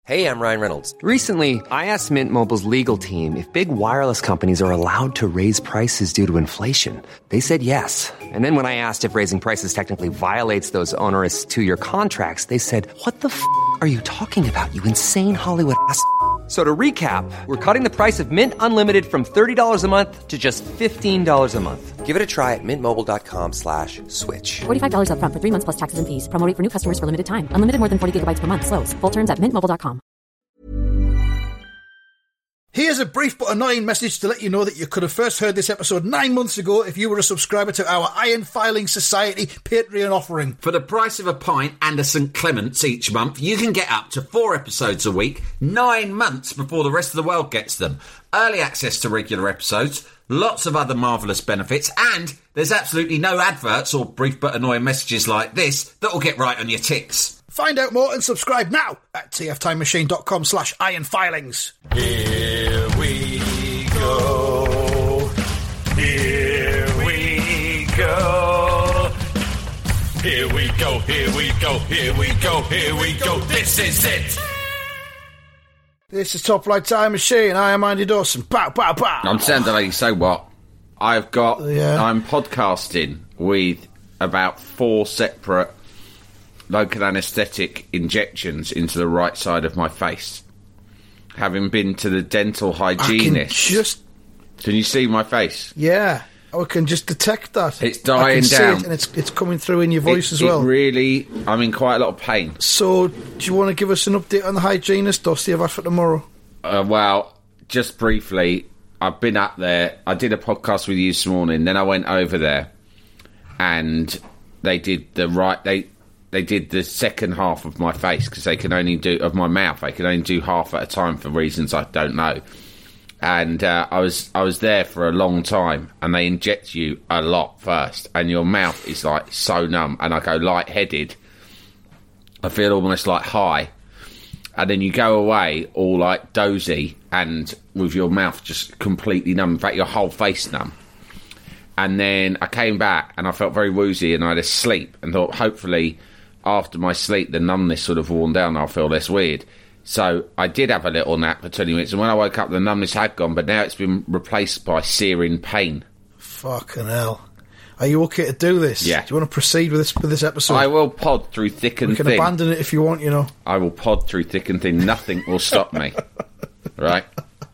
Hey, I'm Ryan Reynolds. Recently, I asked Mint Mobile's legal team if big wireless companies are allowed to raise prices due to inflation. They said yes. And then when I asked if raising prices technically violates those onerous two-year contracts, they said, "What the f*** are you talking about, you insane Hollywood ass?" So to recap, we're cutting the price of Mint Unlimited from $30 a month to just $15 a month. Give it a try at mintmobile.com/switch. $45 up front for 3 months plus taxes and fees. Promo rate for new customers for limited time. Unlimited more than 40 gigabytes per month. Slows full terms at mintmobile.com. Here's a brief but annoying message to let you know that you could have first heard this episode 9 months ago if you were a subscriber to our Iron Filing Society Patreon offering. For the price of a pint and a St. Clement's each month, you can get up to 4 episodes a week, 9 months before the rest of the world gets them. Early access to regular episodes, lots of other marvellous benefits, and there's absolutely no adverts or brief but annoying messages like this that will get right on your tits. Find out more and subscribe now at tftimemachine.com/ironfilings. Here we go. Here we go. Here we go. Here we go. Here we go. Here we go. This is it. This is Top Flight Time Machine. I am Andy Dawson. Pow, pow, pow. I'm Sandy, so what? I'm podcasting with about 4 separate local anaesthetic injections into the right side of my face. Having been to the dental hygienist. Can you see my face? Yeah, I can just detect that. It's dying down. And it's coming through in your voice as well. I'm in quite a lot of pain. So, do you want to give us an update on the hygienist or save that for tomorrow? Well, just briefly, I've been up there. I did a podcast with you this morning. Then I went over there and they did They did the second half of my face because they can only do of my mouth. They can only do half at a time for reasons I don't know. And I was there for a long time, and they inject you a lot first, and your mouth is like so numb, and I go lightheaded. I feel almost like high, and then you go away all like dozy, and with your mouth just completely numb. In fact, your whole face numb. And then I came back, and I felt very woozy, and I had a sleep, and thought hopefully after my sleep, the numbness sort of worn down, I'll feel less weird. So I did have a little nap for 20 minutes, and when I woke up, the numbness had gone, but now it's been replaced by searing pain. Fucking hell. Are you okay to do this? Yeah. Do you want to proceed with this episode? I will pod through thick and thin. We can abandon it if you want, you know. I will pod through thick and thin. Nothing will stop me. Right?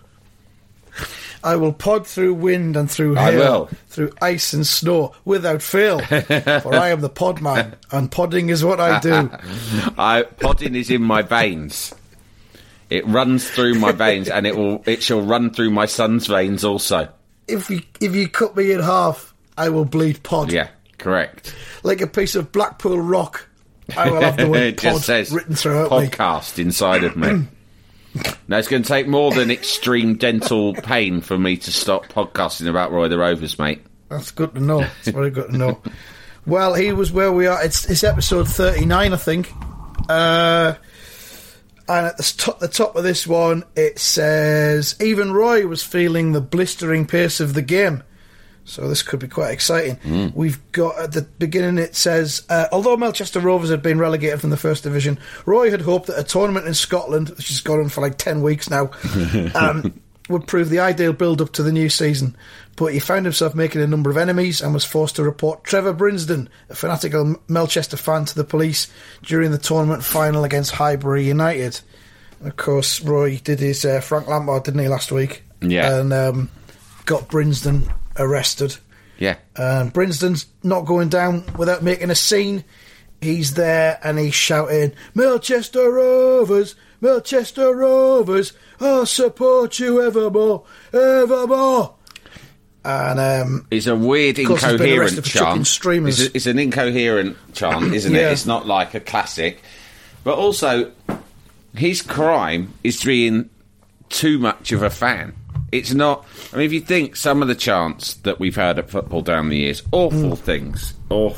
I will pod through wind and through hail, I will. through ice and snow, without fail. For I am the pod man, and podding is what I do. Podding is in my veins. It runs through my veins, and it shall run through my son's veins also. If you cut me in half, I will bleed pod. Yeah, correct. Like a piece of Blackpool rock, I will have the word pod written throughout me. Podcast inside of me. Now, it's going to take more than extreme dental pain for me to stop podcasting about Roy the Rovers, mate. That's good to know. It's very good to know. Well, he was where we are. It's episode 39, I think. And at the top of this one, it says, even Roy was feeling the blistering pace of the game. So this could be quite exciting. We've got, at the beginning it says, although Melchester Rovers had been relegated from the First Division, Roy had hoped that a tournament in Scotland, which has gone on for like 10 weeks now, would prove the ideal build-up to the new season. But he found himself making a number of enemies and was forced to report Trevor Brinsden, a fanatical Melchester fan, to the police during the tournament final against Highbury United. And of course, Roy did his Frank Lampard, didn't he, last week? Yeah. And got Brinsden arrested. Yeah. Brinsden's not going down without making a scene. He's there and he's shouting, Melchester Rovers, Melchester Rovers, I'll support you evermore, evermore. And it's a weird incoherent chant. It's an incoherent chant, isn't it? It's not like a classic. But also, his crime is being too much of a fan. It's not... I mean, if you think some of the chants that we've heard at football down the years, awful things.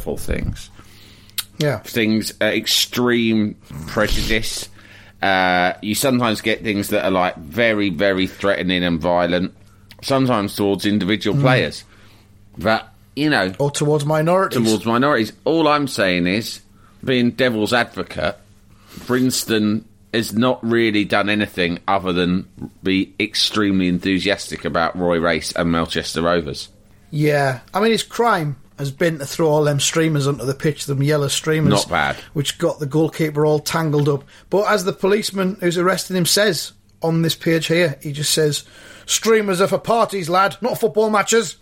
Yeah. Things, extreme prejudice. You sometimes get things that are like very, very threatening and violent, sometimes towards individual players. But, you know... Or towards minorities. All I'm saying is, being devil's advocate, Brinsden has not really done anything other than be extremely enthusiastic about Roy Race and Melchester Rovers. Yeah. I mean, his crime has been to throw all them streamers onto the pitch, them yellow streamers. Not bad. Which got the goalkeeper all tangled up. But as the policeman who's arrested him says on this page here, he just says, streamers are for parties, lad, not football matches.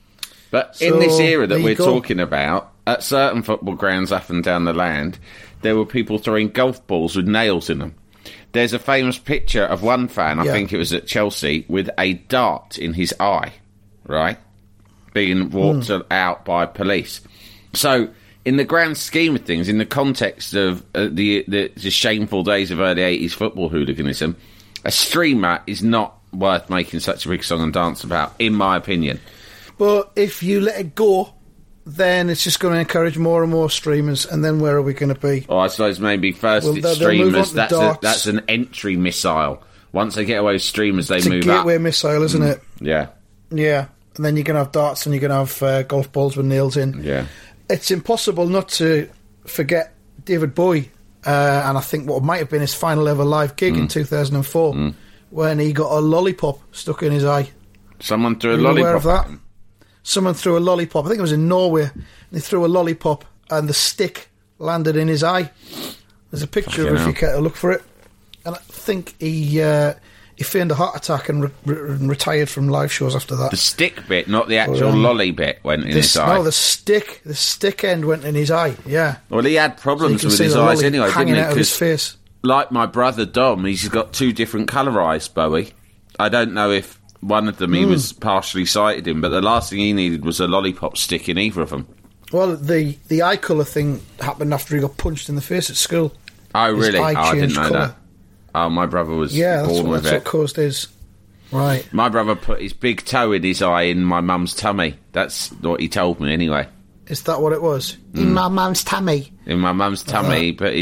But in this era that we're go. talking about, at certain football grounds up and down the land, there were people throwing golf balls with nails in them. There's a famous picture of one fan, I think it was at Chelsea, with a dart in his eye, right? Being walked out by police. So, in the grand scheme of things, in the context of the shameful days of early 80s football hooliganism, a streamer is not worth making such a big song and dance about, in my opinion. But if you let it go, then it's just going to encourage more and more streamers, and then where are we going to be? Or I suppose maybe first Well, it's they'll move on streamers. to darts. That's an entry missile. Once they get away with streamers, they It's a move up. gateway missile, isn't it? Yeah, Yeah. And then you're going to have darts and you're going to have golf balls with nails in. yeah. It's impossible not to forget David Bowie, and I think what might have been his final ever live gig in 2004, when he got a lollipop stuck in his eye. Someone threw a Are you lollipop. aware of that? at him. Someone threw a lollipop. I think it was in Norway. And they threw a lollipop, and the stick landed in his eye. There's a picture of it if you care to look for it. And I think he feigned a heart attack and retired from live shows after that. The stick bit, not the actual lolly bit, went in his eye. No, the stick end went in his eye. Yeah. Well, he had problems So you can with see his the eyes lolly anyway, didn't hanging he? out of his 'Cause face. like my brother Dom, he's got two different colour eyes, Bowie. I don't know if one of them he was partially sighted in, but the last thing he needed was a lollipop stick in either of them. Well, the eye colour thing happened after he got punched in the face at school. Oh, His really? eye I didn't changed know colour. that. Oh, my brother was Yeah, born with that's it. what caused his. Right. My brother put his big toe in his eye in my mum's tummy. That's what he told me anyway. Is that what it was? In my mum's tummy. In my mum's tummy, he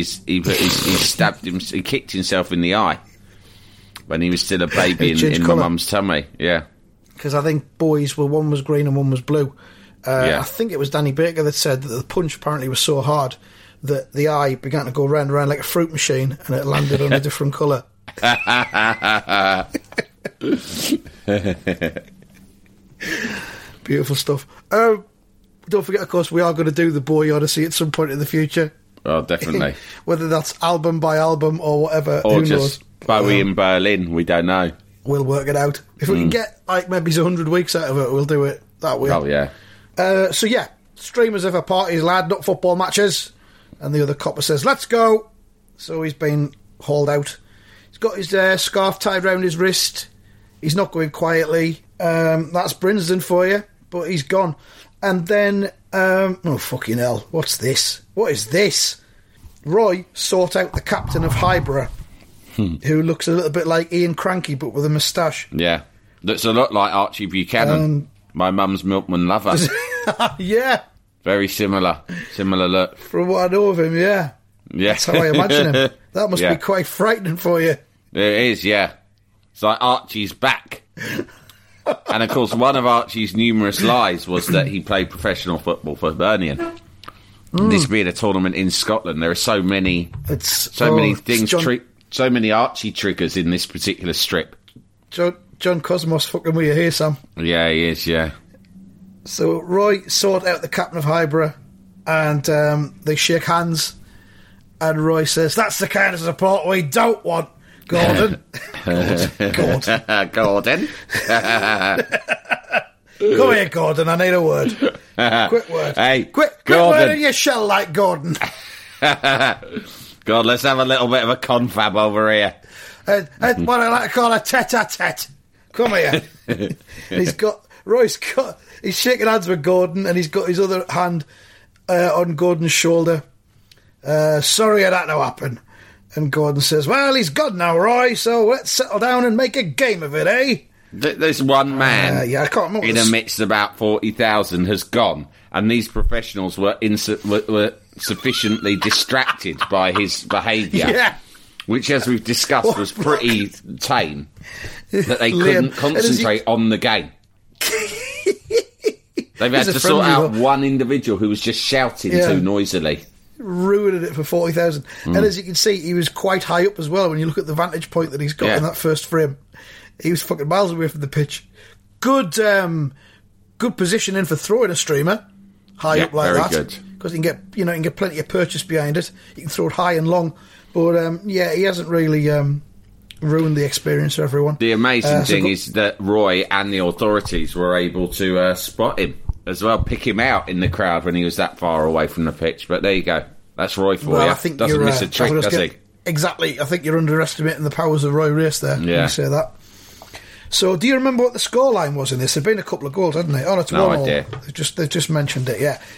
stabbed him. He kicked himself in the eye when he was still a baby It changed in my colour. mum's tummy. Yeah, Because I think boys, well, one was green and one was blue. Yeah. I think it was Danny Baker that said that the punch apparently was so hard that the eye began to go round and round like a fruit machine, and it landed on a different colour. Beautiful stuff. Don't forget, of course, we are going to do the Bowie Odyssey at some point in the future. well, definitely. Whether that's album by album or whatever, Or who just knows? Bowie in Berlin. We don't know. We'll work it out. If we can get like maybe 100 weeks out of it, we'll do it that way. Oh yeah. So yeah, streamers are for parties, lad, not football matches. And the other copper says, "Let's go." So he's been hauled out. He's got his scarf tied round his wrist. He's not going quietly. That's Brinsden for you, but he's gone. And then, oh fucking hell, what's this? What is this? Roy sought out the captain of Highborough, who looks a little bit like Ian Cranky, but with a moustache. Yeah. Looks a lot like Archie Buchanan, my mum's milkman lover. Yeah, Very similar look. from what I know of him, yeah. Yeah. That's how I imagine him. That must Yeah. be quite frightening for you. It is, yeah. It's like Archie's back. And of course, one of Archie's numerous lies was that he played professional football for Birmingham. This being a tournament in Scotland, there are so many many things, so many Archie triggers in this particular strip. John Cosmos fucking with you here, Sam. Yeah, he is, yeah. So Roy sought out the captain of Highborough, and they shake hands, and Roy says, "That's the kind of support we don't want, Gordon." Gordon. Gordon. Come here, Gordon, I need a word. Quick word. Hey, Quick Gordon. word in your shell like Gordon. God, let's have a little bit of a confab over here. What I like to call a tete-a-tete. Come here. And he's shaking hands with Gordon, and he's got his other hand on Gordon's shoulder. Sorry it had to happen. And Gordon says, "Well, he's gone now, Roy, so let's settle down and make a game of it, eh?" There's one man yeah, I can't remember in this. amidst about 40,000 has gone, and these professionals were sufficiently distracted by his behaviour, Yeah. which, as we've discussed, was pretty tame, that they Liam, couldn't concentrate on the game. They've had He's a to sort friendly out one. one individual who was just shouting Yeah. too noisily. ruining it for 40,000. And as you can see, he was quite high up as well. When you look at the vantage point that he's got in that first frame, he was fucking miles away from the pitch. Good positioning for throwing a streamer high up like that. Good. Because you can get plenty of purchase behind it. You can throw it high and long. But he hasn't really ruined the experience for everyone. The amazing thing is that Roy and the authorities were able to spot him as well, pick him out in the crowd when he was that far away from the pitch. But there you go. That's Roy for you. I think doesn't miss a trick, does he? Exactly. I think you're underestimating the powers of Roy Race there when you say that. So, do you remember what the scoreline was in this? There'd been a couple of goals, hadn't they? Oh, it's 1-1. No idea. They've just mentioned it, yeah.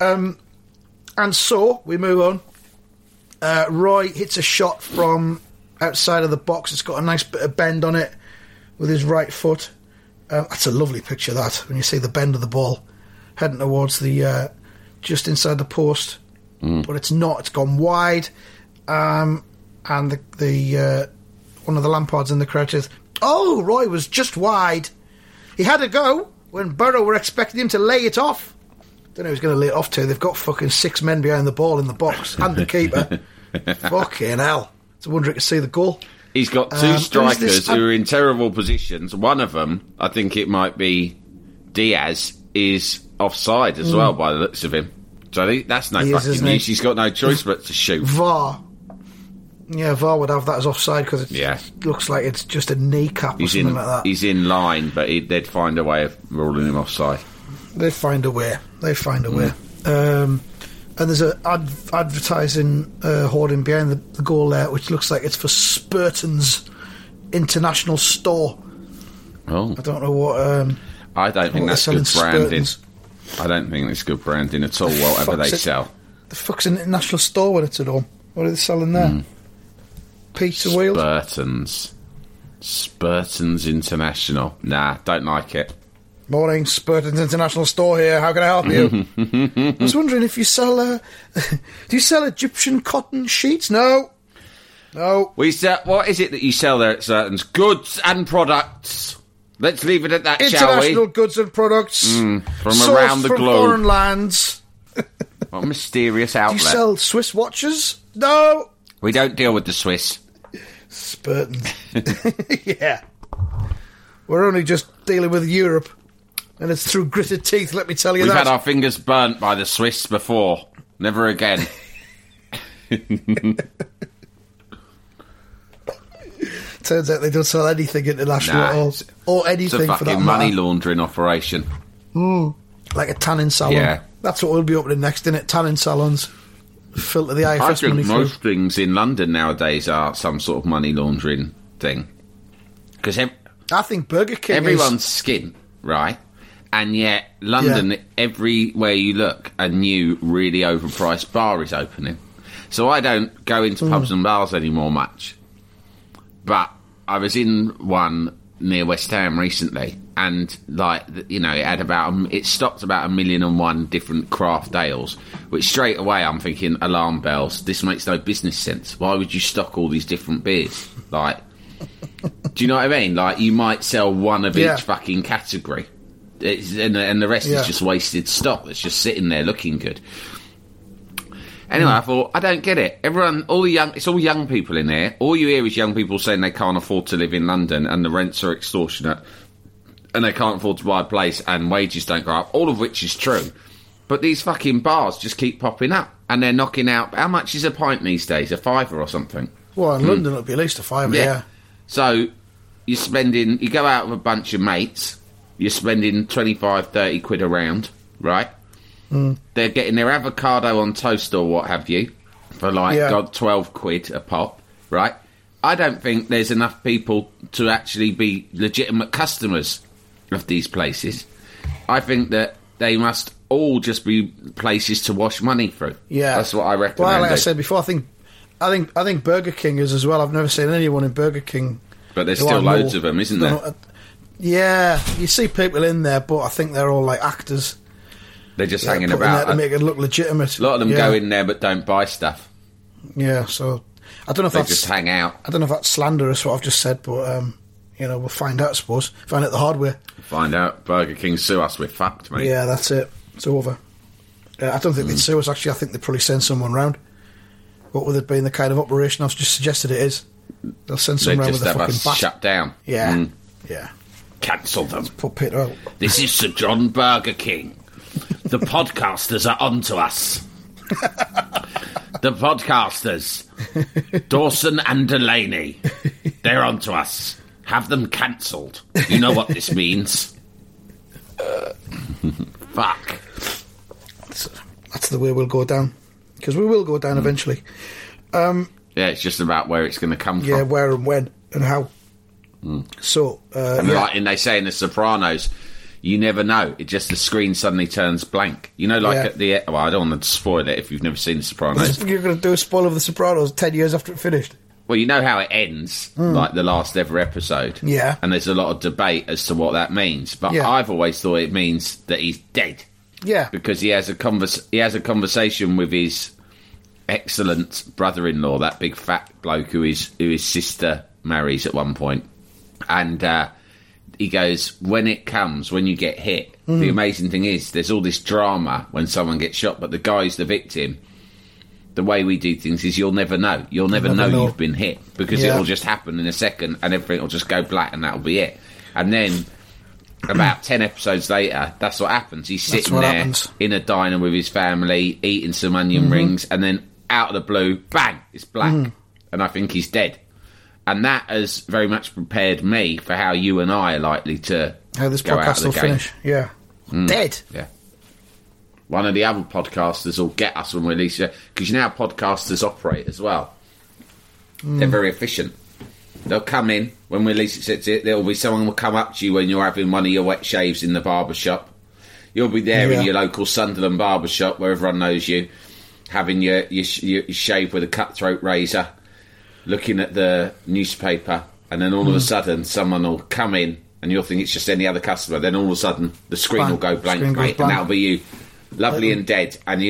And so, we move on. Roy hits a shot from outside of the box. It's got a nice bit of bend on it with his right foot. That's a lovely picture, that, when you see the bend of the ball heading towards the just inside the post. But it's not. It's gone wide. And the one of the Lampards in the crowd says, "Oh, Roy was just wide. He had a go when Borough were expecting him to lay it off." Don't know who's going to lay it off to. They've got fucking 6 men behind the ball in the box and the keeper. Fucking hell. It's a wonder he could see the goal. He's got 2 strikers who are in terrible positions. One of them, I think it might be Diaz, is offside as well by the looks of him. So I think that's no fucking news. He's got no choice but to shoot. VAR. Yeah, VAR would have that as offside because it looks like it's just a kneecap or something like that. He's in line, but they'd find a way of ruling him offside. They find a way. And there's an advertising hoarding behind the goal there, which looks like it's for Spurton's International Store. Oh, I don't know what. I don't think that's good branding. I don't think it's good branding at all. Whatever they sell. The fuck's an International Store when it's at home? What are they selling there? Pizza wheels. Spurton's International. Nah, don't like it. Morning, Spurton's International Store here. How can I help you? I was wondering if you sell... do you sell Egyptian cotton sheets? No. We sell... What is it that you sell there at Spurton's? Goods and products. Let's leave it at that, shall we? International goods and products. From around the globe. Foreign lands. What a mysterious outlet. Do you sell Swiss watches? No. We don't deal with the Swiss. Spurton's. Yeah. We're only just dealing with Europe. And it's through gritted teeth, let me tell you We've that. had our fingers burnt by the Swiss before. Never again. Turns out they don't sell anything international at all. Or anything for that matter. It's a fucking money laundering operation. Like a tanning salon. Yeah. That's what we'll be opening next, isn't it? Tanning salons. Filter the IFS I think money most through. things in London nowadays are some sort of money laundering thing. Because I think Burger King everyone's skint, right? And yet, London, everywhere you look, a new, really overpriced bar is opening. So I don't go into pubs and bars anymore much. But I was in one near West Ham recently, and, it stocked about 1,000,001 different craft ales, which straight away I'm thinking, alarm bells, this makes no business sense. Why would you stock all these different beers? Do you know what I mean? You might sell one of each fucking category. And the rest is just wasted stock that's just sitting there looking good. Anyway, I thought, I don't get it. It's all young people in here. All you hear is young people saying they can't afford to live in London and the rents are extortionate and they can't afford to buy a place and wages don't go up, all of which is true. But these fucking bars just keep popping up and they're knocking out... How much is a pint these days? £5 or something? Well, in London it'll be at least £5, yeah. So, you go out with a bunch of mates... You're spending 25, 30 quid a round, right? They're getting their avocado on toast or what have you for 12 quid a pop, right? I don't think there's enough people to actually be legitimate customers of these places. I think that they must all just be places to wash money through. Yeah. That's what I recommend. Well, like I said before, I think Burger King is as well. I've never seen anyone in Burger King. But there's still loads of them, isn't there? Yeah, you see people in there, but I think they're all like actors. They're just hanging about to make it look legitimate. A lot of them go in there but don't buy stuff. Yeah, so I don't know if they just hang out. I don't know if that's slanderous what I've just said, but we'll find out. I suppose find out the hard way. Find out. Burger King sue us. We're fucked, mate. Yeah, that's it. It's over. I don't think they'd sue us, actually. I think they'd probably send someone round. What with it being the kind of operation I've just suggested it is. They'll send someone round with a have fucking us bat. shut down. Yeah. Yeah. Cancel them. Put Peter out. This is Sir John Burger King. The podcasters are onto us. The podcasters, Dawson and Delaney, they're onto us. Have them cancelled. You know what this means. Fuck. That's the way we'll go down. Because we will go down eventually. Yeah, it's just about where it's going to come Yeah, from. where and when and how. So, And like they say in The Sopranos, you never know. It just the screen suddenly turns blank. You know, like Yeah. at the... Well, I don't want to spoil it if you've never seen The Sopranos. You're going to do a spoiler of The Sopranos 10 years after it finished. Well, you know how it ends, like the last ever episode. Yeah. And there's a lot of debate as to what that means. But Yeah. I've always thought it means that he's dead. Yeah. Because he has a conversation with his excellent brother-in-law, that big fat bloke who his sister marries at one point. And he goes, when it comes, when you get hit, the amazing thing is there's all this drama when someone gets shot, but the guy's the victim. The way we do things is you'll never know. You'll never know you've been hit because Yeah. it'll just happen in a second and everything will just go black and that'll be it. And then about 10 episodes later, that's what happens. He's sitting what there happens. in a diner with his family, eating some onion rings, and then out of the blue, bang, it's black. And I think he's dead. And that has very much prepared me for how you and I are likely to How this go out podcast of the will game. finish. Yeah. Dead. Yeah. One of the other podcasters will get us when we release it. Because you know how podcasters operate as well. They're very efficient. They'll come in when we release it. There'll be someone will come up to you when you're having one of your wet shaves in the barber shop. You'll be there in your local Sunderland barber shop where everyone knows you, having your shave with a cutthroat razor, looking at the newspaper, and then all of a sudden someone will come in and you'll think it's just any other customer. Then all of a sudden the screen Bang. will go blank, Screen goes mate, blank. and that'll be you, lovely and dead, and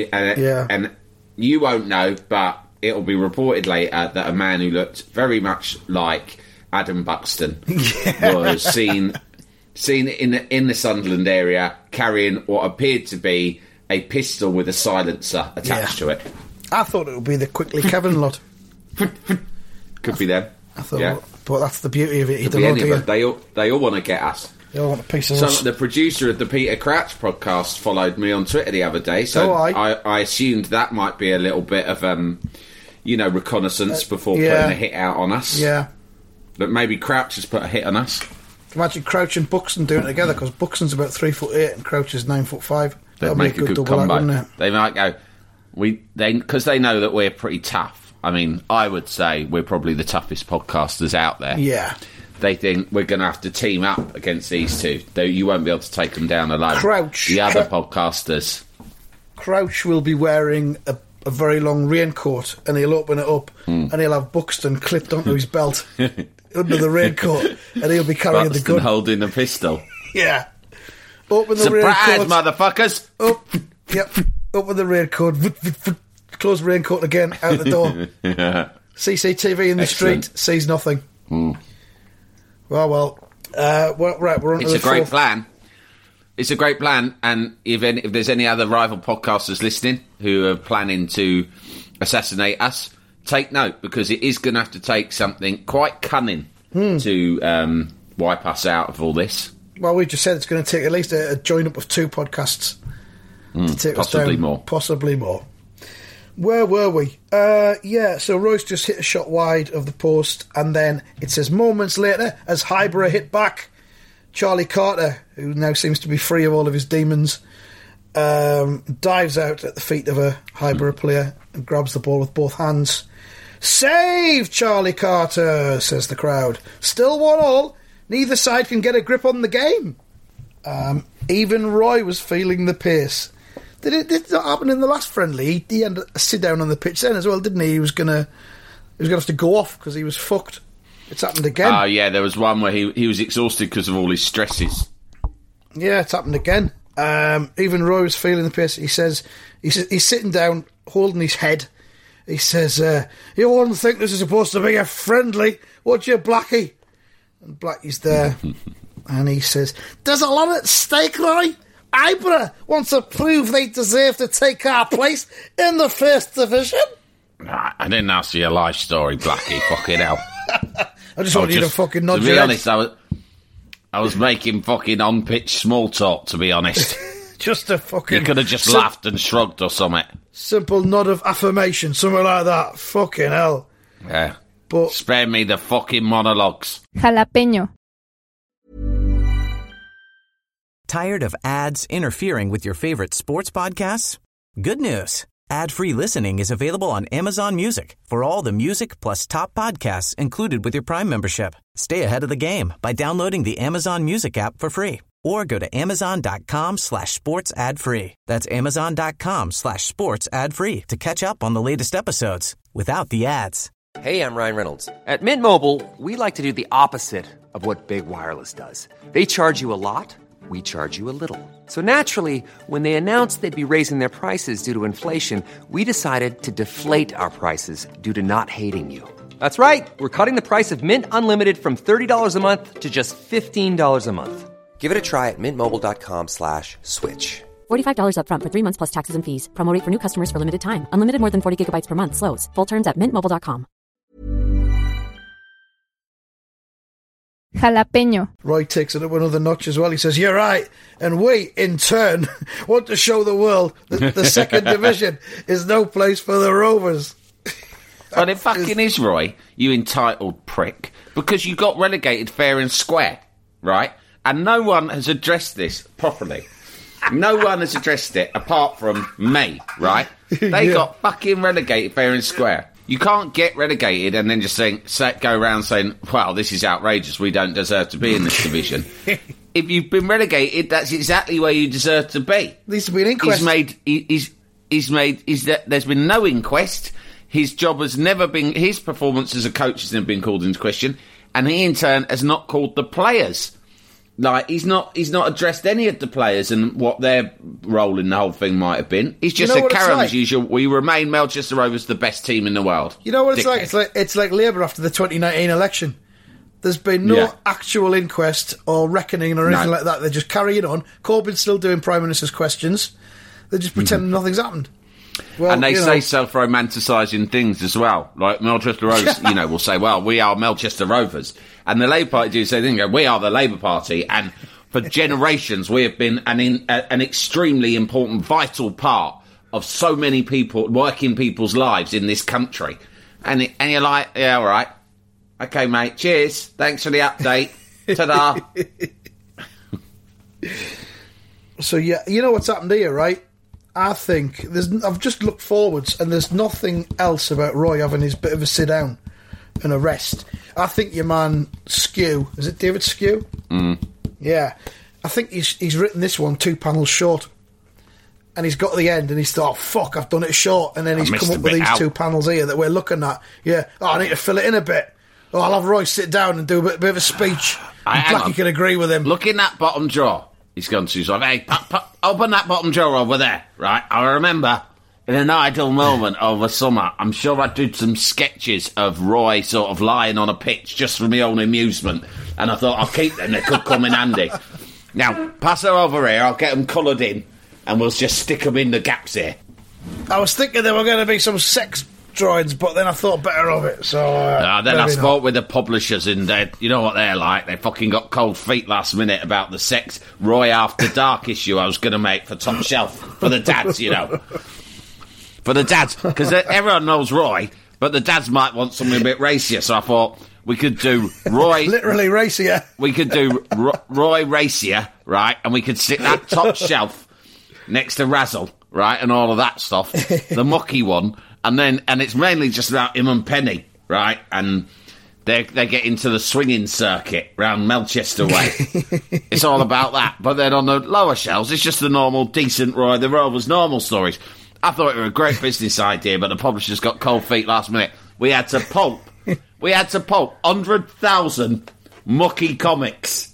you won't know, but it'll be reported later that a man who looked very much like Adam Buxton was seen in the Sunderland area carrying what appeared to be a pistol with a silencer attached to it. I thought it would be the Quickly Kevin lot. Could be them. I thought, Yeah. but that's the beauty of it. You Could don't be know, any do of you? them. They all want to get us. They all want a piece of So us. the producer of the Peter Crouch podcast followed me on Twitter the other day, so I assumed that might be a little bit of reconnaissance before putting a hit out on us. Yeah. But maybe Crouch has put a hit on us. Imagine Crouch and Buxton doing it together, because Buxton's about 3'8" and Crouch is 9'5". They'd That'll make be a good double combo. out, wouldn't it? They might go. Because they know that we're pretty tough. I mean, I would say we're probably the toughest podcasters out there. Yeah. They think we're going to have to team up against these two. Though you won't be able to take them down alone. Crouch. The other podcasters. Crouch will be wearing a very long raincoat, and he'll open it up, and he'll have Buxton clipped onto his belt under the raincoat, and he'll be carrying Buxton the gun. holding the pistol. Yeah. Open the Surprise, raincoat. motherfuckers! Up. Yep. Open the raincoat. Close raincoat again. Out the door. CCTV in the Excellent. street. Sees nothing. Well. Right, we're on to It's the a great fourth. plan. It's a great plan, and if there's any other rival podcasters listening who are planning to assassinate us, take note, because it is going to have to take something quite cunning to wipe us out of all this. Well, we just said it's going to take at least a join up of 2 podcasts to take possibly us down. more. Possibly more. Where were we? So Royce just hit a shot wide of the post, and then it says moments later, as Highborough hit back, Charlie Carter, who now seems to be free of all of his demons, dives out at the feet of a Highborough player and grabs the ball with both hands. Save, Charlie Carter, says the crowd. Still 1-1. Neither side can get a grip on the game. Even Roy was feeling the pace. Did it not happen in the last friendly? He had a sit down on the pitch then as well, didn't he? He was gonna have to go off because he was fucked. It's happened again. Oh, yeah, there was one where he was exhausted because of all his stresses. Yeah, it's happened again. Even Roy was feeling the pace. He says he's sitting down, holding his head. He says, "You wouldn't think this is supposed to be a friendly, would you, Blackie?" And Blackie's there, and he says, "There's a lot at stake, Roy. Ibra want to prove they deserve to take our place in the First Division? Nah, I didn't ask you a life story, Blackie. Fucking hell. I just wanted you to fucking nod to your be head. honest, I was making fucking on-pitch small talk, to be honest. Just a fucking... You could have just laughed and shrugged or something. Simple nod of affirmation, something like that. Fucking hell. Yeah. But spare me the fucking monologues. Jalapeño. Tired of ads interfering with your favorite sports podcasts? Good news. Ad-free listening is available on Amazon Music for all the music plus top podcasts included with your Prime membership. Stay ahead of the game by downloading the Amazon Music app for free or go to amazon.com/sports ad free. That's amazon.com/sports ad free to catch up on the latest episodes without the ads. Hey, I'm Ryan Reynolds. At Mint Mobile, we like to do the opposite of what Big Wireless does. They charge you a lot, we charge you a little. So naturally, when they announced they'd be raising their prices due to inflation, we decided to deflate our prices due to not hating you. That's right. We're cutting the price of Mint Unlimited from $30 a month to just $15 a month. Give it a try at mintmobile.com/switch. $45 up front for 3 months plus taxes and fees. Promo rate for new customers for limited time. Unlimited more than 40 gigabytes per month. Slows full terms at mintmobile.com. Jalapeño. Roy takes it up another notch as well. He says, "You're right." And we, in turn, want to show the world that the second division is no place for the Rovers. Well, it fucking is, Roy, you entitled prick, because you got relegated fair and square, right? And no one has addressed this properly. No one has addressed it apart from me, right? They got fucking relegated fair and square. You can't get relegated and then just go around saying, "Wow, this is outrageous. We don't deserve to be in this division." If you've been relegated, that's exactly where you deserve to be. Needs to be an inquest. There's been no inquest. His job has never been. His performance as a coach has never been called into question, and he in turn has not called the players. Like, he's not addressed any of the players and what their role in the whole thing might have been. He's just said, "Carry on as usual. We remain Melchester Rovers the best team in the world." You know what it's like? It's like Labour after the 2019 election. There's been no actual inquest or reckoning or anything like that. They're just carrying on. Corbyn's still doing Prime Minister's questions. They're just pretending nothing's happened. Well, and they say self-romanticising things as well. Like Melchester Rovers, will say, "Well, we are Melchester Rovers." And the Labour Party do the same thing. "We are the Labour Party." And for generations, we have been an extremely important, vital part of so many people, working people's lives in this country. And you're like, "Yeah, all right. Okay, mate. Cheers. Thanks for the update. Ta-da." So, yeah, you know what's happened here, right? I think I've just looked forwards, and there's nothing else about Roy having his bit of a sit down and a rest. I think your man Skew, is it David Skew? Mm. Yeah, I think he's written this one 2 panels short, and he's got to the end and he's thought, "Oh, fuck, I've done it short," and then he's come up with these 2 panels here that we're looking at. Yeah, I need to fill it in a bit. Oh, I'll have Roy sit down and do a bit of a speech. Blackie can agree with him. Look in that bottom drawer. He's gone to his wife. "Hey, open that bottom drawer over there, right? I remember in an idle moment over summer, I'm sure I did some sketches of Roy sort of lying on a pitch just for my own amusement, and I thought I'll keep them, they could come in handy. Now, pass her over here, I'll get them coloured in, and we'll just stick them in the gaps here." I was thinking there were going to be some sex drawings, but then I thought better of it, so... then I spoke with the publishers, and you know what they're like. They fucking got cold feet last minute about the sex Roy After Dark issue I was going to make for Top Shelf, for the dads, For the dads, because everyone knows Roy, but the dads might want something a bit racier, so I thought we could do Roy... Literally racier. We could do Roy Racier, right, and we could stick that Top Shelf next to Razzle, right, and all of that stuff, the mucky one, and it's mainly just about him and Penny, right, and they get into the swinging circuit round Melchester Way. It's all about that, but then on the lower shelves, it's just the normal, decent Roy the Rovers normal stories. I thought it was a great business idea, but the publishers got cold feet last minute. We had to pulp 100,000 mucky comics.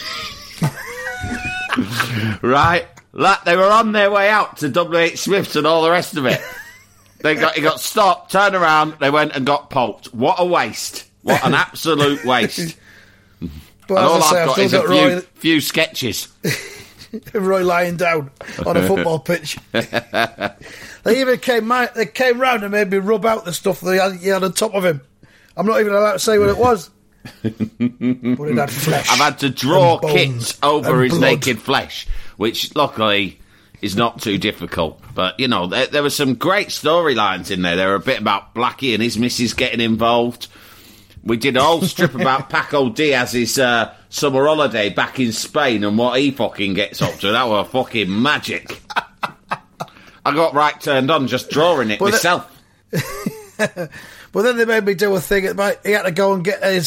Right? They were on their way out to W.H. Smith's and all the rest of it. It got stopped, turned around, they went and got pulped. What a waste. What an absolute waste. But and all I've I've got is got a few sketches. Roy lying down on a football pitch. They even came round and made me rub out the stuff that he had on top of him. I'm not even allowed to say what it was. But it had flesh. I've had to draw and kits over his blood. naked flesh, which luckily is not too difficult. But, you know, there were some great storylines in there. There were a bit about Blackie and his missus getting involved. We did a whole strip about Paco Diaz's summer holiday back in Spain and what he fucking gets up to. That was fucking magic. I got right turned on just drawing it myself. But then they made me do a thing. He had to go and get his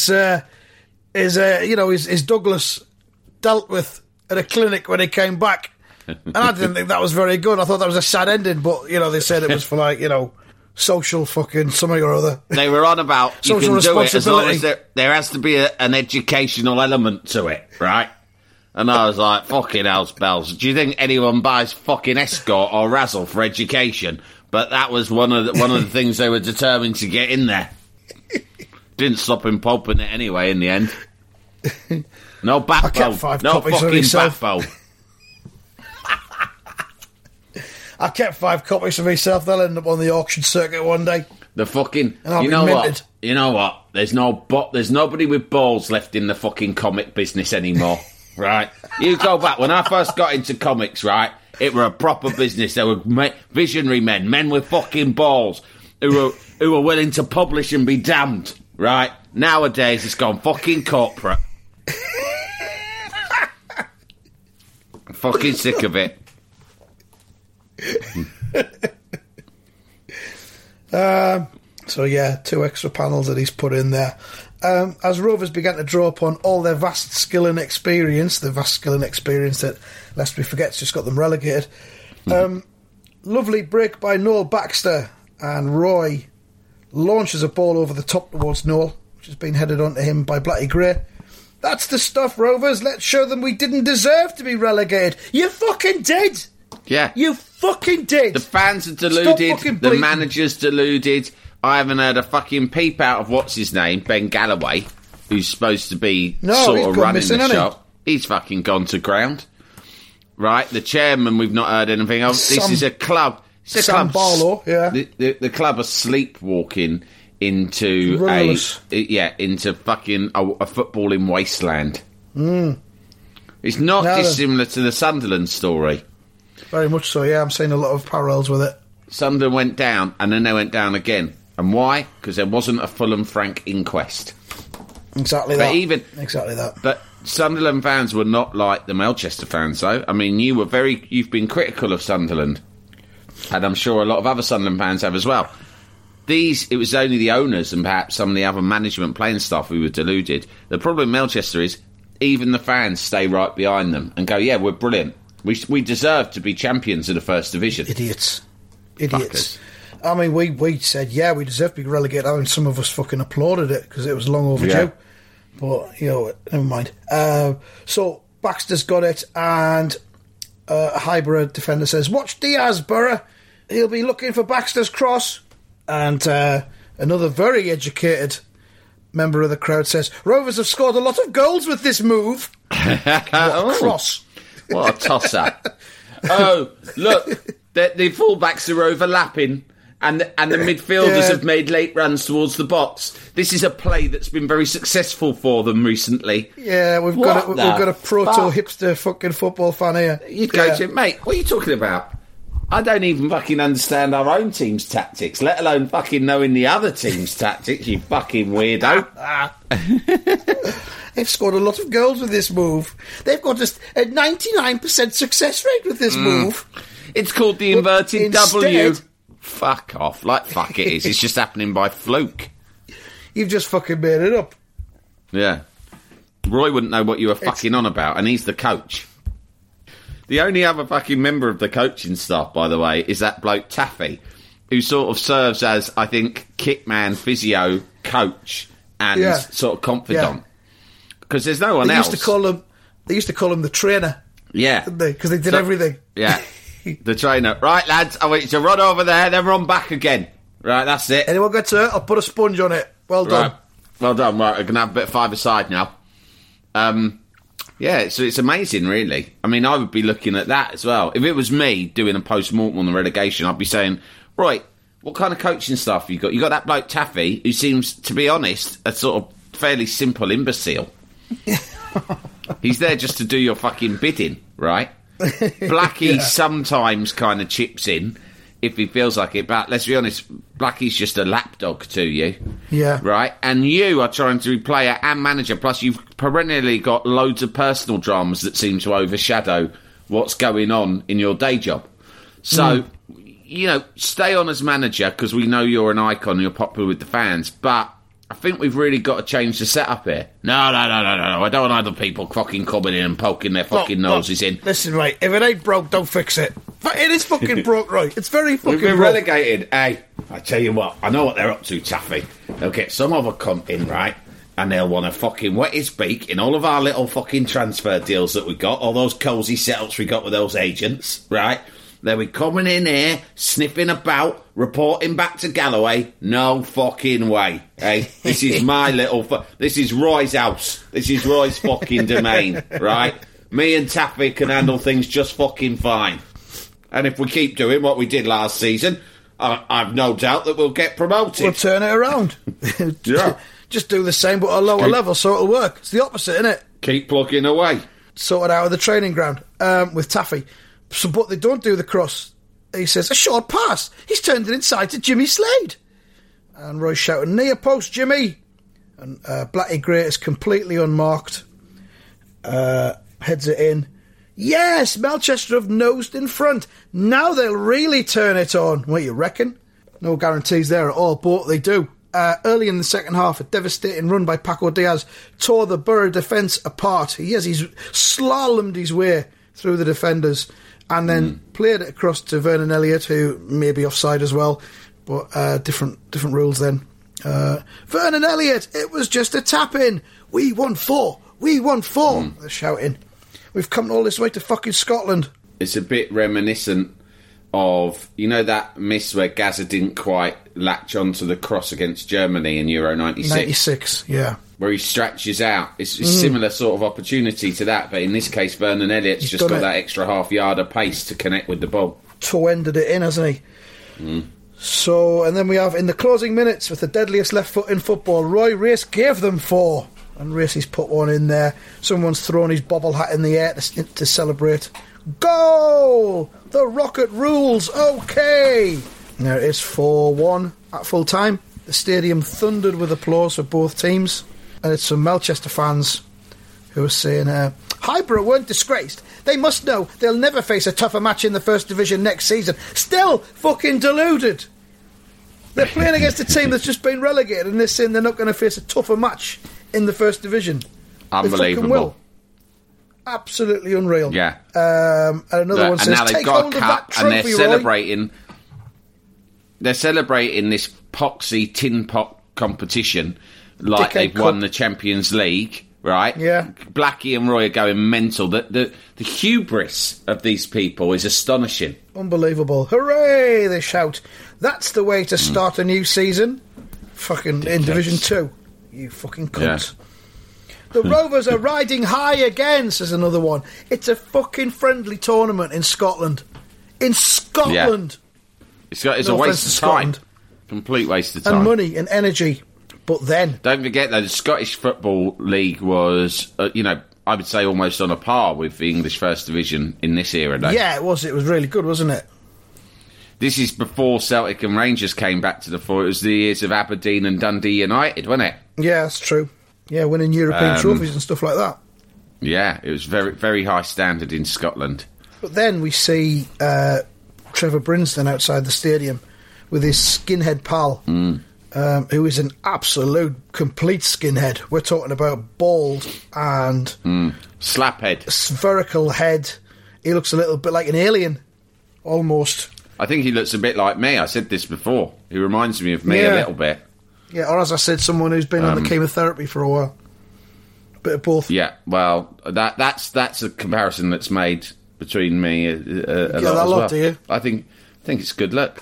Douglas dealt with at a clinic when he came back. And I didn't think that was very good. I thought that was a sad ending, but, you know, they said it was for, like, you know, social fucking something or other. They were on about you social can do it as long as responsibility. there has to be an educational element to it, right? And I was like, fucking hell's bells. Do you think anyone buys fucking Escort or Razzle for education? But that was one of the things they were determined to get in there. Didn't stop him pulping it anyway in the end. No backbone. No fucking backbone. I kept 5 copies for myself. They'll end up on the auction circuit one day. The fucking... And I'll you be know minted. what? You know what? There's nobody with balls left in the fucking comic business anymore, right? You go back. When I first got into comics, right, it were a proper business. There were visionary men with fucking balls, who were willing to publish and be damned, right? Nowadays, it's gone fucking corporate. I'm fucking sick of it. So yeah, 2 extra panels that he's put in there. As Rovers began to draw upon all their vast skill and experience, that, lest we forget, just got them relegated. Lovely break by Noel Baxter, and Roy launches a ball over the top towards Noel, which has been headed onto him by Blatty Gray. That's the stuff, Rovers. Let's show them we didn't deserve to be relegated. You fucking did! Yeah. You fucking did! The fans are Stop deluded, fucking the bleating. manager's deluded. I haven't heard a fucking peep out of what's his name, Ben Galloway, who's supposed to be No, sort he's of gone running missing, the hasn't he? shop. He's fucking gone to ground. Right, the chairman, we've not heard anything of. This is a club. It's a Sam club. Barlow, yeah. The club are sleepwalking into Runnerless. into fucking a footballing wasteland. It's not Now then. dissimilar to the Sunderland story. Very much so, yeah. I'm seeing a lot of parallels with it. Sunderland went down, and then they went down again. And why? Because there wasn't a Fulham Frank inquest. Exactly But that. Exactly that. But Sunderland fans were not like the Melchester fans, though. I mean, you've been critical of Sunderland, and I'm sure a lot of other Sunderland fans have as well. It was only the owners and perhaps some of the other management playing staff who were deluded. The problem in Melchester is even the fans stay right behind them and go, yeah, we're brilliant. We deserve to be champions of the First Division. Idiots. Fuckers. I mean, we said, yeah, we deserve to be relegated. I mean, some of us fucking applauded it because it was long overdue. Yeah. But, you know, never mind. So, Baxter's got it, and a Highborough defender says, watch Diaz, Borough. He'll be looking for Baxter's cross. And another very educated member of the crowd says, Rovers have scored a lot of goals with this move. What a cross. What a tosser. Oh, look, the fullbacks are overlapping and the midfielders have made late runs towards the box. This is a play that's been very successful for them recently. Yeah, we've got a proto-hipster fucking football fan here. You'd go to him, mate, what are you talking about? I don't even fucking understand our own team's tactics, let alone fucking knowing the other team's tactics, you fucking weirdo. They've scored a lot of goals with this move. They've got a 99% success rate with this move. It's called the But inverted W. instead- Fuck off. Like, fuck it is. It's just happening by fluke. You've just fucking made it up. Yeah. Roy wouldn't know what you were fucking on about, and he's the coach. The only other fucking member of the coaching staff, by the way, is that bloke Taffy, who sort of serves as, I think, kitman, physio, coach, and sort of confidant. Because there's no one else. They used to call him the trainer. Yeah. Didn't they? Because they did everything. Yeah. The trainer. Right, lads, I want you to run over there, then run back again. Right, that's it. Anyone gets hurt, I'll put a sponge on it. Well done. Right. Well done. Right, we're going to have a bit of five-a-side now. Yeah, it's amazing, really. I mean, I would be looking at that as well. If it was me doing a post-mortem on the relegation, I'd be saying, right, what kind of coaching staff you got? You got that bloke Taffy, who seems, to be honest, a sort of fairly simple imbecile. He's there just to do your fucking bidding, right? Blackie sometimes kind of chips in if he feels like it, but let's be honest, Blackie's just a lapdog to you. Yeah. Right? And you are trying to be player and manager, plus you've perennially got loads of personal dramas that seem to overshadow what's going on in your day job. So, stay on as manager, because we know you're an icon, you're popular with the fans, but I think we've really got to change the setup here. No. I don't want other people fucking coming in and poking their fucking noses in. Listen, right, if it ain't broke, don't fix it. It is fucking broke, right? It's very fucking We've been broke. relegated. Hey, I tell you what, I know what they're up to, Taffy. They'll get some other cunt in, right? And they'll want to fucking wet his beak in all of our little fucking transfer deals that we got, all those cosy setups we got with those agents, right? They'll be coming in here, sniffing about, reporting back to Galloway. No fucking way. Hey, this is my little... this is Roy's house. This is Roy's fucking domain, right? Me and Taffy can handle things just fucking fine. And if we keep doing what we did last season, I've no doubt that we'll get promoted. We'll turn it around. Yeah. Just do the same, but at a lower level, so it'll work. It's the opposite, isn't it? Keep plugging away. Sorted out of the training ground with Taffy. So, but they don't do the cross. He says, a short pass. He's turned it inside to Jimmy Slade. And Roy's shouting, near post, Jimmy. And Blackie Gray is completely unmarked. Heads it in. Yes, Melchester have nosed in front. Now they'll really turn it on. What you reckon? No guarantees there at all, but they do. Early in the second half, a devastating run by Paco Diaz tore the Borough defence apart. He's slalomed his way through the defenders and then played it across to Vernon Elliott, who may be offside as well, but different rules then. Vernon Elliott, it was just a tap-in. We won 4. They're shouting. We've come all this way to fucking Scotland. It's a bit reminiscent of, that miss where Gaza didn't quite latch onto the cross against Germany in Euro 96. 96, yeah. Where he stretches out. It's a similar sort of opportunity to that, but in this case, Vernon Elliott's just got that extra half yard of pace to connect with the ball. Toe-ended it in, hasn't he? So, and then we have, in the closing minutes, with the deadliest left foot in football, Roy Race gave them 4. And Racey's put one in there. Someone's thrown his bobble hat in the air to celebrate. Goal! The Rocket rules, okay! There it is, 4-1 at full time. The stadium thundered with applause for both teams. And it's some Melchester fans who are saying, Highborough weren't disgraced. They must know they'll never face a tougher match in the First Division next season. Still fucking deluded. They're playing against a team that's just been relegated and they're saying they're not going to face a tougher match in the First Division. Unbelievable. They fucking will. Absolutely unreal. Yeah. And another one says, now they've take got hold a of cup that trophy, and they're celebrating. They're celebrating this poxy tin pot competition like they've won the Champions League, right? Yeah. Blackie and Roy are going mental. The hubris of these people is astonishing. Unbelievable. Hooray, they shout. That's the way to start a new season. Fucking in Division 2. You fucking cunts. Yeah. The Rovers are riding high again, says another one. It's a fucking friendly tournament in Scotland. In Scotland! Yeah. It's a waste of time. Complete waste of time. And money and energy. But then... Don't forget, though, the Scottish Football League was, I would say almost on a par with the English First Division in this era, though. Yeah, it was. It was really good, wasn't it? This is before Celtic and Rangers came back to the fore. It was the years of Aberdeen and Dundee United, wasn't it? Yeah, that's true. Yeah, winning European trophies and stuff like that. Yeah, it was very, very high standard in Scotland. But then we see Trevor Brinston outside the stadium with his skinhead pal, who is an absolute, complete skinhead. We're talking about bald and... slaphead. Spherical head. He looks a little bit like an alien, almost. I think he looks a bit like me. I said this before. He reminds me of me a little bit. Yeah, or as I said, someone who's been on the chemotherapy for a while. Bit of both. Yeah, well, that's a comparison that's made between me a lot as well. Do you? I think it's good luck.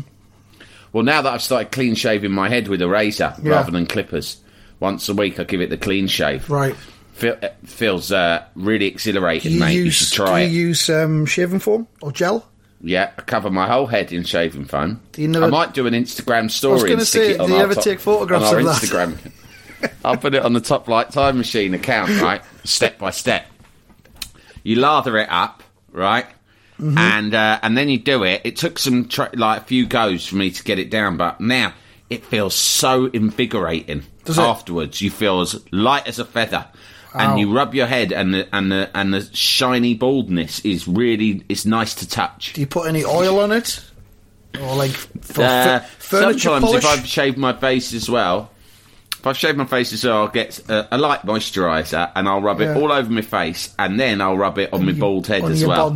Well, now that I've started clean shaving my head with a razor rather than clippers, once a week I give it the clean shave. Right. feels really exhilarating, mate. You should try it. Do you use shaving foam or gel? Yeah, I cover my whole head in shaving foam. I might do an Instagram story. I was going to say, do you ever take photographs of that? Instagram. I'll put it on the Top Flight Time Machine account, right? Step by step. You lather it up, right? Mm-hmm. And then you do it. It took some a few goes for me to get it down, but now it feels so invigorating. Afterwards, you feel as light as a feather, and you rub your head, and the shiny baldness is really nice to touch. Do you put any oil on it, or like furniture sometimes polish? If I've shaved my face as well. I'll get a light moisturiser and I'll rub it all over my face, and then I'll rub it on my bald head as well.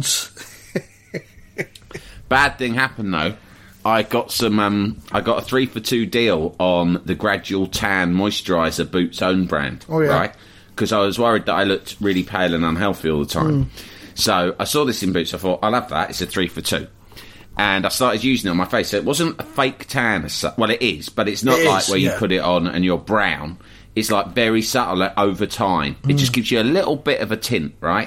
Bad thing happened though. I got a 3-for-2 deal on the Gradual Tan Moisturiser Boots own brand. Oh yeah, right? Because I was worried that I looked really pale and unhealthy all the time. So I saw this in Boots. I thought I'll have that. It's a 3-for-2. And I started using it on my face. So it wasn't a fake tan as such. Well, it is, but it's not where you put it on and you're brown. It's like very subtle over time. It just gives you a little bit of a tint, right?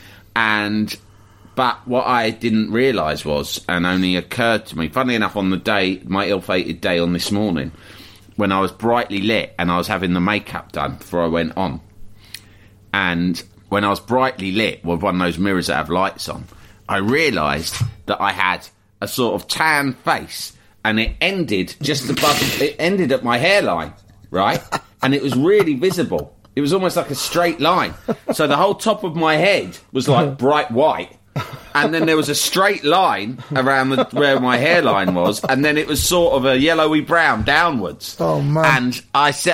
But what I didn't realise was, and only occurred to me, funnily enough, on the day, my ill-fated day on this morning, when I was brightly lit and I was having the makeup done before I went on. And when I was brightly lit with one of those mirrors that have lights on, I realised that I had a sort of tan face, and it ended just above. It ended at my hairline, right? And it was really visible. It was almost like a straight line. So the whole top of my head was like bright white, and then there was a straight line around where my hairline was, and then it was sort of a yellowy brown downwards. Oh man! And I said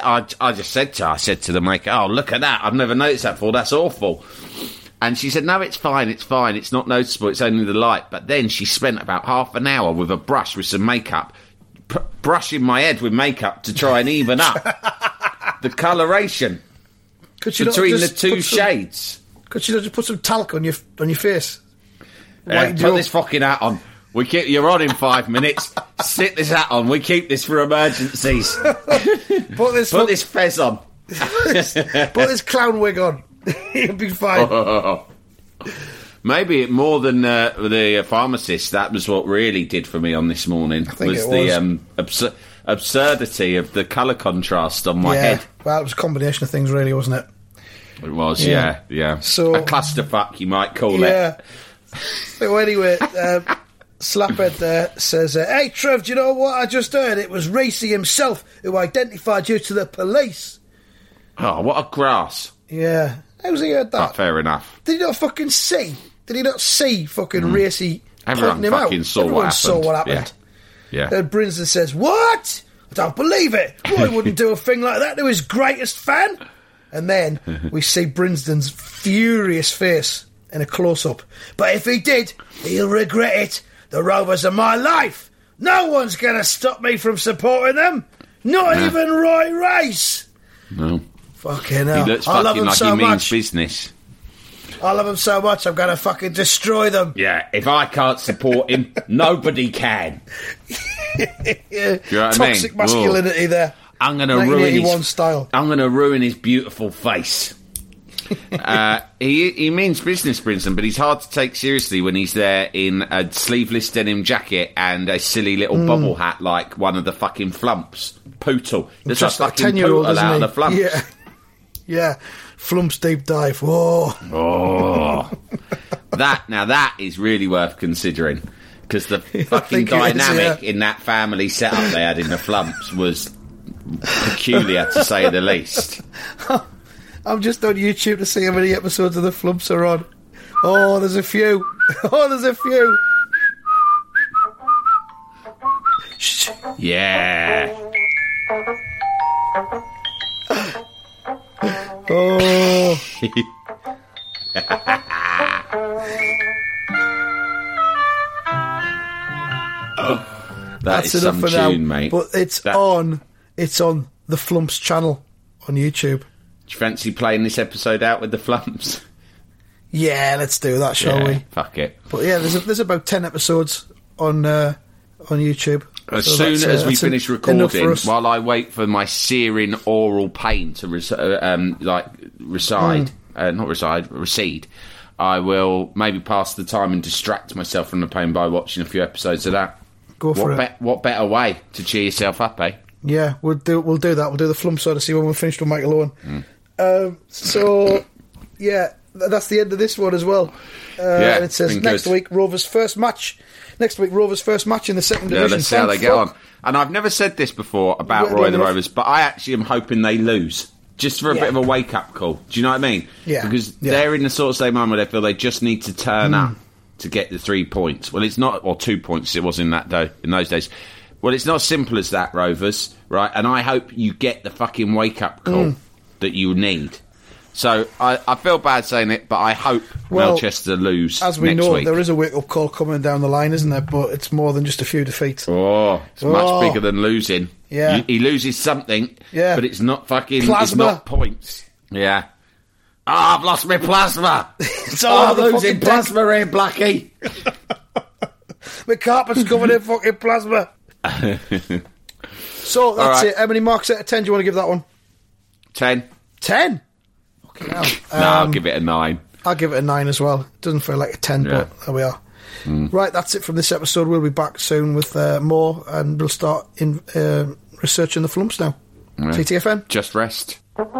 to the maker, "Oh, look at that! I've never noticed that before. That's awful." And she said, no, it's fine, it's not noticeable, it's only the light. But then she spent about half an hour with a brush with some makeup, brushing my head with makeup to try and even up the coloration between the two shades. Could you not just put some talc on your face? Put this fucking hat on. You're on in 5 minutes. Sit this hat on. We keep this for emergencies. Put this fez on. Put this clown wig on. It'll be fine. Maybe more than the pharmacist. That was what really did for me on this morning. Was the absurdity of the colour contrast on my head. Well, it was a combination of things, really, wasn't it? It was, yeah. So, a clusterfuck, you might call it. Yeah. So anyway, Slaphead there says, "Hey Trev, do you know what I just heard? It was Racy himself who identified you to the police." Oh, what a grass! Yeah. How's he heard that? Oh, fair enough. Did he not fucking see? Did he not see fucking Racy Everyone pointing him out? Everyone saw what happened. Yeah. And Brinsden says, "What? I don't believe it. Roy wouldn't do a thing like that to his greatest fan." And then we see Brinsden's furious face in a close-up. "But if he did, he'll regret it. The Rovers are my life. No one's going to stop me from supporting them. Not even Roy Race." No. Fucking hell. He looks I love fucking him like so he means much. business. I love him so much, I'm going to fucking destroy them. Yeah, if I can't support him, nobody can. Yeah. Do you know what I mean? Toxic masculinity there. I'm going to ruin style. I'm going to ruin his beautiful face. He means business, Brinson, but he's hard to take seriously when he's there in a sleeveless denim jacket and a silly little bobble hat like one of the fucking flumps. Pootle. There's Just a like fucking 10-year-old, pootle out isn't of the flumps. Yeah. Yeah. Flumps deep dive. Whoa. Oh. That is really worth considering. Because the fucking dynamic in that family setup they had in the flumps was peculiar, to say the least. I'm just on YouTube to see how many episodes of the Flumps are on. Oh, there's a few. Yeah. Oh. That's some for tune, now, mate. But it's on the Flumps channel on YouTube. Do you fancy playing this episode out with the Flumps? Yeah, let's do that, shall we? Fuck it. But yeah, there's about 10 episodes on YouTube. As soon as we finish recording, while I wait for my searing oral pain to recede, I will maybe pass the time and distract myself from the pain by watching a few episodes of that. Go for it. What better way to cheer yourself up, eh? Yeah, we'll do that. We'll do the flump sort of see when we're finished with Michael Owen. So, yeah, that's the end of this one as well. And it says next week Rovers' first match. Next week Rovers' first match in the second division. Let's see how they get on. And I've never said this before about Roy and the Rovers, but I actually am hoping they lose. Just for a bit of a wake-up call. Do you know what I mean? Yeah. Because they're in the sort of same moment where they feel they just need to turn up to get the 3 points. Well, it's not, or 2 points it was in those days. Well, it's not as simple as that, Rovers, right? And I hope you get the fucking wake-up call that you need. So I feel bad saying it, but I hope Melchester lose as we next know, week. there is a wake-up call coming down the line, isn't there? But it's more than just a few defeats. It's much bigger than losing. Yeah. He loses something, but it's not fucking... Plasma. It's not points. Yeah. I've lost my plasma. It's all I'm losing plasma here, Blackie. My carpet's covered in fucking plasma. So, that's it. How many marks out of 10 do you want to give that one? 10. 10? Okay, now. I'll give it a 9. I'll give it a 9 as well. It doesn't feel like a 10, but there we are. Right, that's it from this episode. We'll be back soon with more, and we'll start in researching the flumps now. Yeah. CTFN. Just rest.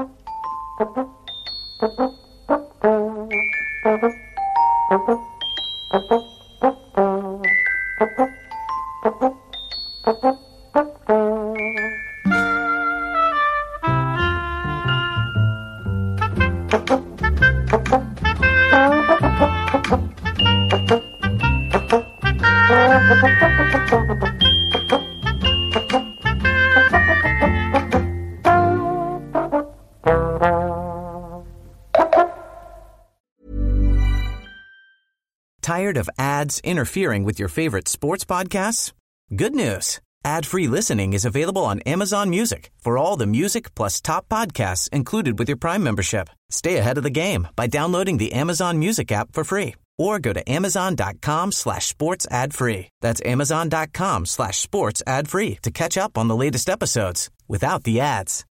Tired of ads interfering with your favorite sports podcasts? Good news. Ad-free listening is available on Amazon Music for all the music plus top podcasts included with your Prime membership. Stay ahead of the game by downloading the Amazon Music app for free or go to amazon.com/sports ad free. That's amazon.com/sports ad free to catch up on the latest episodes without the ads.